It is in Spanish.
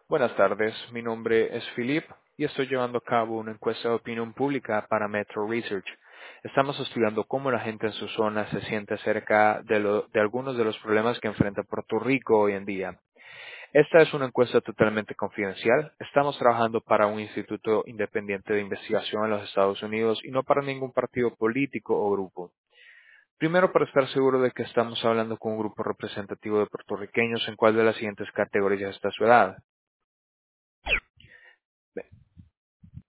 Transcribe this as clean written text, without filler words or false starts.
Buenas tardes, mi nombre es Philip y estoy llevando a cabo una encuesta de opinión pública para Metro Research. Estamos estudiando cómo la gente en su zona se siente acerca de algunos de los problemas que enfrenta Puerto Rico hoy en día. Esta es una encuesta totalmente confidencial. Estamos trabajando para un instituto independiente de investigación en los Estados Unidos y no para ningún partido político o grupo. Primero, para estar seguro de que estamos hablando con un grupo representativo de puertorriqueños, ¿en cuál de las siguientes categorías está su edad?